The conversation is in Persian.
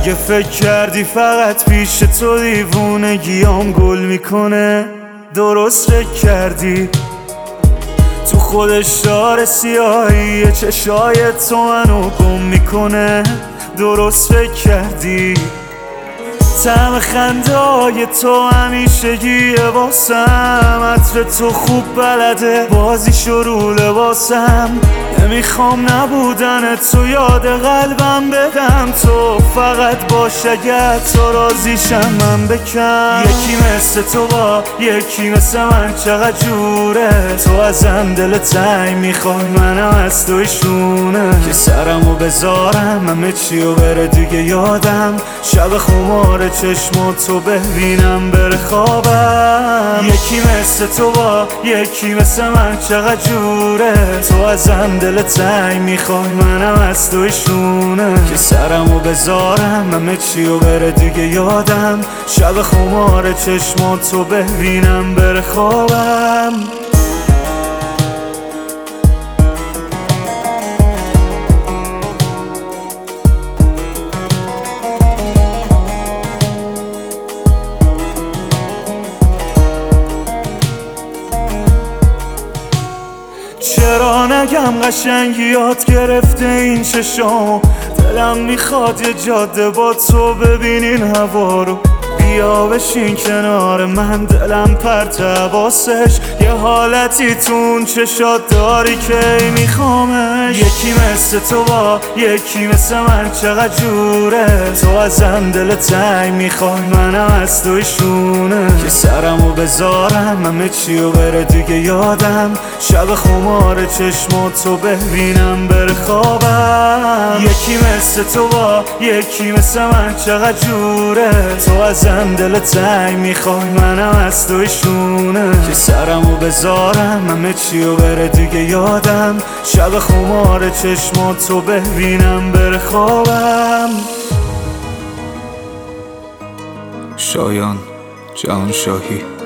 اگه فکر کردی فقط پیش تو دیوونگیام گل میکنه، درست فکر کردی. تو خودش داره سیاهی چشای تو منو گم میکنه، درست فکر کردی. طعم خنده‌های تو همیشگیه واسم، عطر تو خوب بلده بازیشو رو لباسم. نمیخوام نبودن تو یاد قلبم بدم، تو فقط باش اگر تو راضیشم من بکن. یکی مثل تو با یکی مثل من چقدر جوره، تو ازم دل تنگ میخوای منم از تویشونه. که سرمو بذارم همه چیو بره دیگه یادم، شب خمار چشماتو ببینم بره خوابم. یکی مثل تو با یکی مثل من چقدر جوره، تو ازم دل تنگ میخوای منم از تویشونه. که سرمو بذارم همه چیو بره دیگه یادم، شب خمار چشماتو ببینم بره خوابم. چرا نگم قشنگی یاد گرفته این چشام، دلم میخواد یه جاده با تو ببینین هوا رو. بیا بشین کنار من، دلم پرت حواسش، یه حالتی تو اون چشات داری که میخوامش. یکی مثل تو با یکی مثل من چقدر جوره، تو ازم دل تنگ میخوای منم از تویشونه. که سرمو بذارم همه چیو بره دیگه یادم، شب خمار چشماتو ببینم بره خوابم. یکی مثل تو با یکی مثل من چقدر جوره، تو ازم دل تنگ میخوای منم از تویشونه. که سرمو بذارم همه چیو بره دیگه یادم، شب خمار چشماتو ببینم بره خوابم. شایان جهانشاهی.